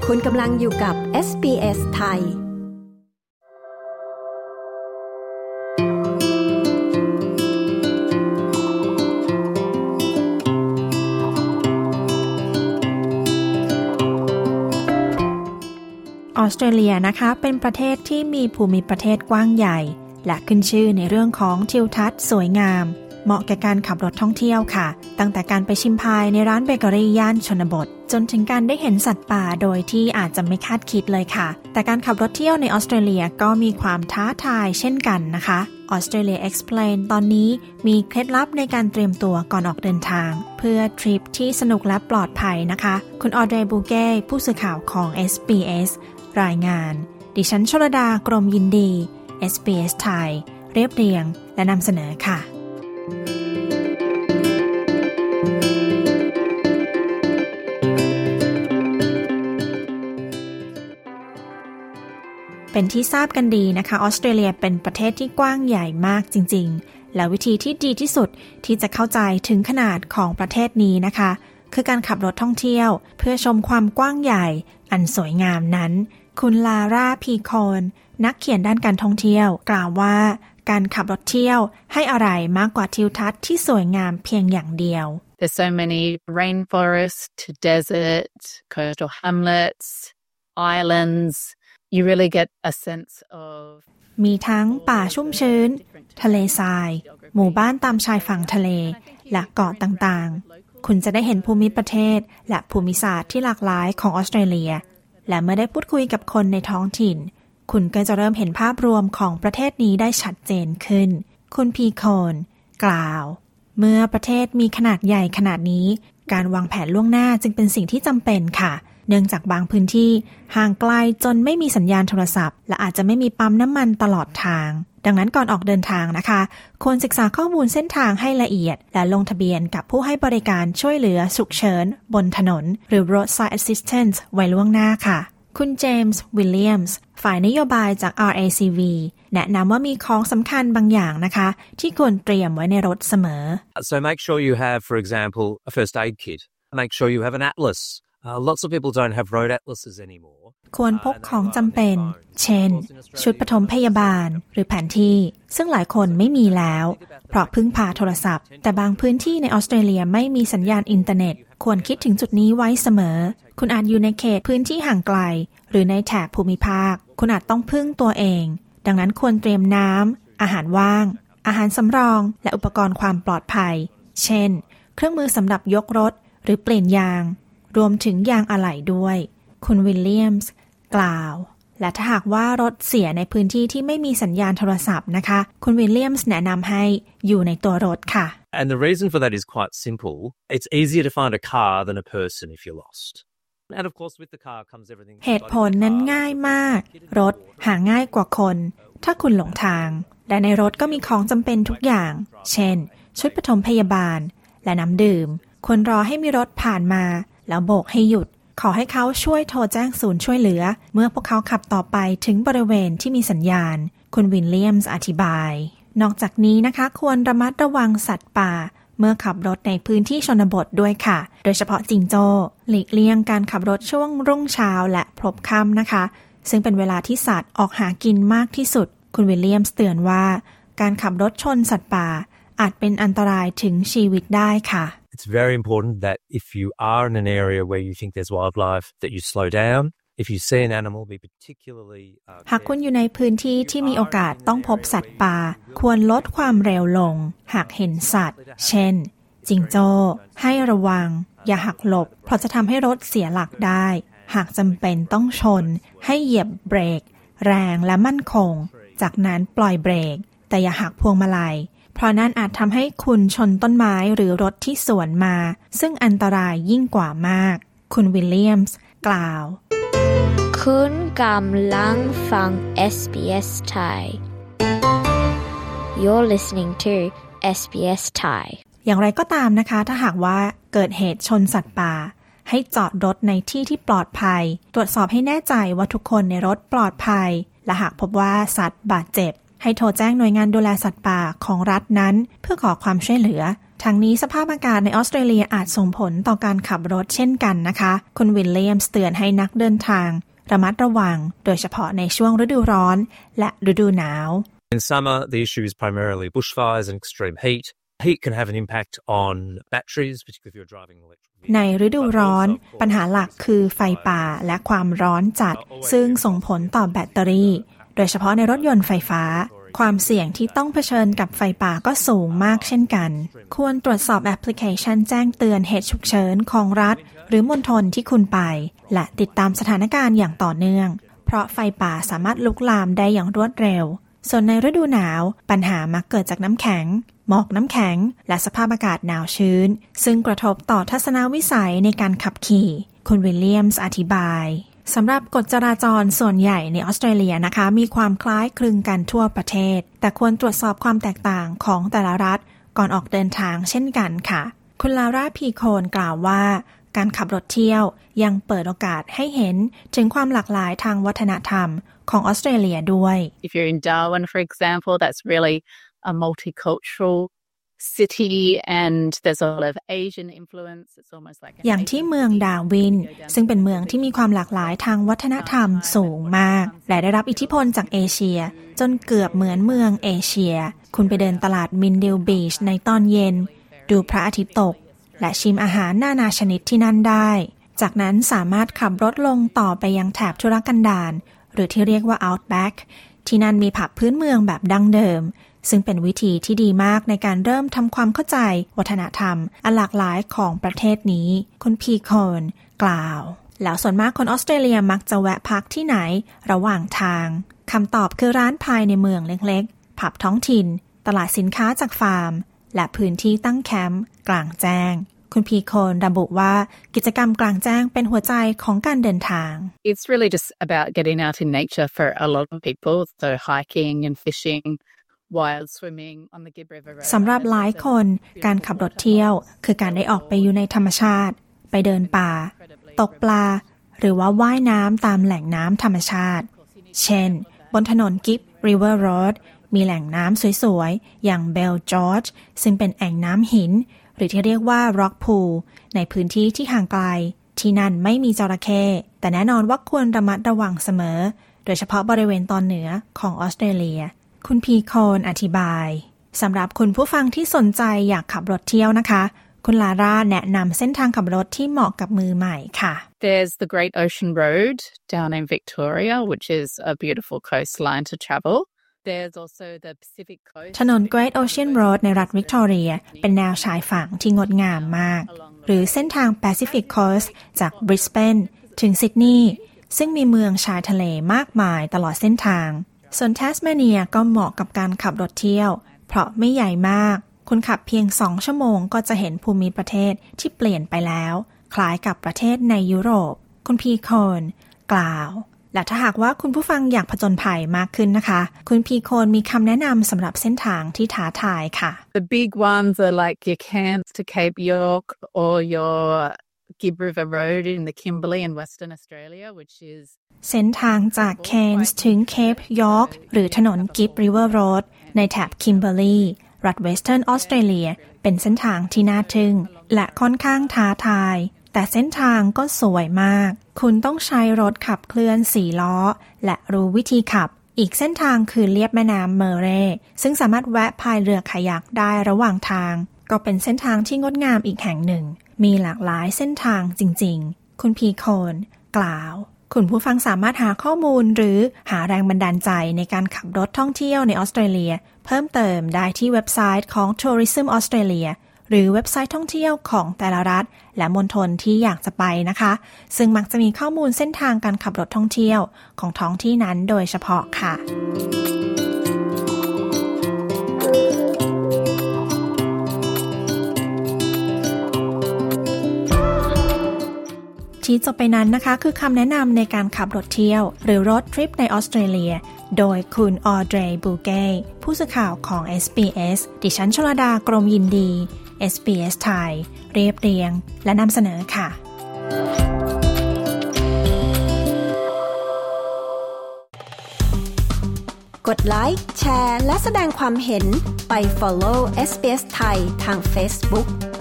คุณกำลังอยู่กับ SBS ไทยออสเตรเลียนะคะเป็นประเทศที่มีภูมิประเทศกว้างใหญ่และขึ้นชื่อในเรื่องของทิวทัศน์สวยงามเหมาะแก่การขับรถท่องเที่ยวค่ะตั้งแต่การไปชิมพายในร้านเบเกอรี่ย่านชนบทจนถึงการได้เห็นสัตว์ป่าโดยที่อาจจะไม่คาดคิดเลยค่ะแต่การขับรถเที่ยวในออสเตรเลียก็มีความท้าทายเช่นกันนะคะ Australia Explain ตอนนี้มีเคล็ดลับในการเตรียมตัวก่อนออกเดินทางเพื่อทริปที่สนุกและปลอดภัยนะคะคุณออเดรบูเก้ผู้สื่อข่าวของ SBS รายงานดิฉันชลดากรมยินดี SBS ไทยเรียบเรียงและนำเสนอค่ะเป็นที่ทราบกันดีนะคะออสเตรเลียเป็นประเทศที่กว้างใหญ่มากจริงๆและวิธีที่ดีที่สุดที่จะเข้าใจถึงขนาดของประเทศนี้นะคะคือการขับรถท่องเที่ยวเพื่อชมความกว้างใหญ่อันสวยงามนั้นคุณลาร่าพีโคนนักเขียนด้านการท่องเที่ยวกล่าวว่าการขับรถเที่ยวให้อะไรมากกว่าทิวทัศน์ที่สวยงามเพียงอย่างเดียว There's so many rainforest, desert, coastal hamlets, islands.You really get a sense of มีทั้งป่าชุ่มชื้นทะเลทรายหมู่บ้านตามชายฝั่งทะเลและเกาะต่างๆคุณจะได้เห็นภูมิประเทศและภูมิศาสตร์ที่หลากหลายของออสเตรเลียและเมื่อได้พูดคุยกับคนในท้องถิ่นคุณก็จะเริ่มเห็นภาพรวมของประเทศนี้ได้ชัดเจนขึ้นคุณพีโคนกล่าวเมื่อประเทศมีขนาดใหญ่ขนาดนี้การวางแผนล่วงหน้าจึงเป็นสิ่งที่จำเป็นค่ะเนื่องจากบางพื้นที่ห่างไกลจนไม่มีสัญญาณโทรศัพท์และอาจจะไม่มีปั๊มน้ำมันตลอดทางดังนั้นก่อนออกเดินทางนะคะควรศึกษาข้อมูลเส้นทางให้ละเอียดและลงทะเบียนกับผู้ให้บริการช่วยเหลือฉุกเฉินบนถนนหรือ roadside assistance ไว้ล่วงหน้าค่ะคุณเจมส์วิลเลียมส์ฝ่ายนโยบายจาก RACV แนะนำว่ามีของสำคัญบางอย่างนะคะที่ควรเตรียมไว้ในรถเสมอ So make sure you have, for example, a first aid kit. Make sure you have an atlas.Lots of people don't have road atlases anymore. ควรพกของจำเป็นเช่นชุดปฐมพยาบาลหรือแผนที่ซึ่งหลายคนไม่มีแล้วเพราะพึ่งพาโทรศัพท์แต่บางพื้นที่ในออสเตรเลียไม่มีสัญญาณอินเทอร์เน็ตควรคิดถึงจุดนี้ไว้เสมอคุณอาจอยู่ในเขตพื้นที่ห่างไกลหรือในแถบภูมิภาคคุณอาจต้องพึ่งตัวเองดังนั้นควรเตรียมน้ำอาหารว่างอาหารสำรองและอุปกรณ์ความปลอดภัยเช่นเครื่องมือสำหรับยกรถหรือเปลี่ยนยางรวมถึงยางอะไหล่ด้วยคุณวิลเลียมส์กล่าวและถ้าหากว่ารถเสียในพื้นที่ที่ไม่มีสัญญาณโทรศัพท์นะคะคุณวิลเลียมส์แนะนำให้อยู่ในตัวรถค่ะ And the reason for that is quite simple. It's easier to find a car than a person if you're lost. And of course with the car comes everything. เหตุผลนั้นง่ายมากรถหาง่ายกว่าคนถ้าคุณหลงทางและในรถก็มีของจำเป็นทุกอย่างเช่นชุดปฐมพยาบาลและน้ำดื่มควรรอให้มีรถผ่านมาแล้วโบกให้หยุดขอให้เขาช่วยโทรแจ้งศูนย์ช่วยเหลือเมื่อพวกเขาขับต่อไปถึงบริเวณที่มีสัญญาณคุณวิลเลียมส์อธิบายนอกจากนี้นะคะควรระมัดระวังสัตว์ป่าเมื่อขับรถในพื้นที่ชนบทด้วยค่ะโดยเฉพาะจิงโจ้หลีกเลี่ยงการขับรถช่วงรุ่งเช้าและพลบค่ำนะคะซึ่งเป็นเวลาที่สัตว์ออกหากินมากที่สุดคุณวิลเลียมส์เตือนว่าการขับรถชนสัตว์ป่าอาจเป็นอันตรายถึงชีวิตได้ค่ะ It's very important that if you are in an area where you think there's wildlife that you slow down. If you see an animal, be particularly หากคุณอยู่ในพื้นที่ที่มีโอกาสต้องพบสัตว์ป่าควรลดความเร็วลงหากเห็นสัตว์เช่นจิงโจ้ให้ระวังอย่าหักหลบเพราะจะทำให้รถเสียหลักได้หากจำเป็นต้องชนให้เหยียบเบรกแรงและมั่นคงจากนั้นปล่อยเบรกแต่อย่าหักพวงมาลัยเพราะนั่นอาจทำให้คุณชนต้นไม้หรือรถที่สวนมาซึ่งอันตรายยิ่งกว่ามากคุณวิลเลียมส์กล่าวคุณกำลังฟัง SBS Thai You're listening to SBS Thai อย่างไรก็ตามนะคะถ้าหากว่าเกิดเหตุชนสัตว์ป่าให้จอดรถในที่ที่ปลอดภัยตรวจสอบให้แน่ใจว่าทุกคนในรถปลอดภัยและหากพบว่าสัตว์บาดเจ็บให้โทรแจ้งหน่วยงานดูแลสัตว์ป่าของรัฐนั้นเพื่อขอความช่วยเหลือทั้งนี้สภาพอากาศในออสเตรเลียอาจส่งผลต่อการขับรถเช่นกันนะคะคุณวิลเลียมส์เตือนให้นักเดินทางระมัดระวังโดยเฉพาะในช่วงฤดูร้อนและฤดูหนาว In summer, the issue is primarily bushfires and extreme heat. Heat can have an impact on batteries, particularly if you're driving electric. ในฤดูร้อนปัญหาหลักคือไฟป่าและความร้อนจัดซึ่งส่งผลต่อแบตเตอรี่โดยเฉพาะในรถยนต์ไฟฟ้าความเสี่ยงที่ต้องเผชิญกับไฟป่าก็สูงมากเช่นกันควรตรวจสอบแอปพลิเคชันแจ้งเตือนเหตุฉุกเฉินของรัฐหรือมณฑลที่คุณไปและติดตามสถานการณ์อย่างต่อเนื่องเพราะไฟป่าสามารถลุกลามได้อย่างรวดเร็วส่วนในฤดูหนาวปัญหามักเกิดจากน้ำแข็งหมอกน้ำแข็งและสภาพอากาศหนาวชื้นซึ่งกระทบต่อทัศนวิสัยในการขับขี่คุณวิลเลียมส์อธิบายสำหรับกฎจราจรส่วนใหญ่ในออสเตรเลียนะคะมีความคล้ายคลึงกันทั่วประเทศแต่ควรตรวจสอบความแตกต่างของแต่ละรัฐก่อนออกเดินทางเช่นกันค่ะคุณลาร่าพีโคนกล่าวว่าการขับรถเที่ยวยังเปิดโอกาสให้เห็นถึงความหลากหลายทางวัฒนธรรมของออสเตรเลียด้วย If you're in Darwin, for example, that's really a multicultural city and there's a lot of Asian influence. It's almost like อย่างที่เมืองดาร์วินซึ่งเป็นเมืองที่มีความหลากหลายทางวัฒนธรรมสูงมากและได้รับอิทธิพลจากเอเชียจนเกือบเหมือนเมืองเอเชียคุณไปเดินตลาดมินดิลบีชในตอนเย็นดูพระอาทิตย์ตกและชิมอาหารนานาชนิดที่นั่นได้จากนั้นสามารถขับรถลงต่อไปยังแถบทุรกันดารหรือที่เรียกว่า Outback ที่นั่นมีผับพื้นเมืองแบบดั้งเดิมซึ่งเป็นวิธีที่ดีมากในการเริ่มทำความเข้าใจวัฒนธรรมอันหลากหลายของประเทศนี้คุณพีโคนกล่าวแล้วส่วนมากคนออสเตรเลียมักจะแวะพักที่ไหนระหว่างทางคำตอบคือร้านภายในเมืองเล็กๆผับท้องถิ่นตลาดสินค้าจากฟาร์มและพื้นที่ตั้งแคมป์กลางแจ้งคุณพีโคนระบุว่ากิจกรรมกลางแจ้งเป็นหัวใจของการเดินทาง It's really just about getting out in nature for a lot of people, so hiking and fishing, wild swimming on the Gibb River Road. สำหรับหลายคนการขับรถเที่ยวคือการได้ออกไปอยู่ในธรรมชาติไปเดินป่าตกปลาหรือว่าว่ายน้ำตามแหล่งน้ำธรรมชาติเช่นบนถนน Gibb River Road มีแหล่งน้ำสวยๆอย่าง Bell George ซึ่งเป็นแอ่งน้ำหินหรือที่เรียกว่า Rock Pool ในพื้นที่ที่ห่างไกลที่นั่นไม่มีจระเข้แต่แน่นอนว่าควรระมัดระวังเสมอโดยเฉพาะบริเวณตอนเหนือของออสเตรเลียคุณพีโคนอธิบายสำหรับคุณผู้ฟังที่สนใจอยากขับรถเที่ยวนะคะคุณลาร่าแนะนำเส้นทางขับรถที่เหมาะกับมือใหม่ค่ะ There's the Great Ocean Road down in Victoria, which is a beautiful coastline to travel.There's also the Pacific Coast ถนน Great Ocean Road ในรัฐวิกตอเรียเป็นแนวชายฝั่งที่งดงามมากหรือเส้นทาง Pacific Coast จาก Brisbane ถึงซิดนีย์ซึ่งมีเมืองชายทะเลมากมายตลอดเส้นทางส่วน Tasmania ก็เหมาะกับการขับรถเที่ยวเพราะไม่ใหญ่มากคุณขับเพียง2ชั่วโมงก็จะเห็นภูมิประเทศที่เปลี่ยนไปแล้วคล้ายกับประเทศในยุโรปคุณพีโคนกล่าวและถ้าหากว่าคุณผู้ฟังอยากผจญภัยมากขึ้นนะคะคุณพีโคนมีคำแนะนำสำหรับเส้นทางที่ท้าทายค่ะ The big ones are like your Cairns to Cape York or your Gibb River Road in the Kimberley in Western Australia, which is เส้นทางจาก Cairns ถึง Cape York หรือถนน Gibb River Road ในแถบ Kimberley รัฐ Western Australia เป็นเส้นทางที่น่าทึ่งและค่อนข้างท้าทายแต่เส้นทางก็สวยมากคุณต้องใช้รถขับเคลื่อน4ล้อและรู้วิธีขับอีกเส้นทางคือเลียบแม่น้ำเมอร์เรย์ซึ่งสามารถแวะพายเรือคายักได้ระหว่างทางก็เป็นเส้นทางที่งดงามอีกแห่งหนึ่งมีหลากหลายเส้นทางจริงๆคุณพีโคนกล่าวคุณผู้ฟังสามารถหาข้อมูลหรือหาแรงบันดาลใจในการขับรถท่องเที่ยวในออสเตรเลียเพิ่มเติมได้ที่เว็บไซต์ของ Tourism Australiaหรือเว็บไซต์ท่องเที่ยวของแต่ละรัฐและมณฑลที่อยากจะไปนะคะซึ่งมักจะมีข้อมูลเส้นทางการขับรถท่องเที่ยวของท้องที่นั้นโดยเฉพาะค่ะที่จบไปนั้นนะคะคือคำแนะนำในการขับรถเที่ยวหรือรถทริปในออสเตรเลียโดยคุณออเดรบูเก้ผู้สื่อข่าวของ SBS ดิฉันชลดากรมยินดี SBS ไทยเรียบเรียงและนำเสนอค่ะกดไลค์แชร์และแสดงความเห็นไป follow SBS ไทยทาง Facebook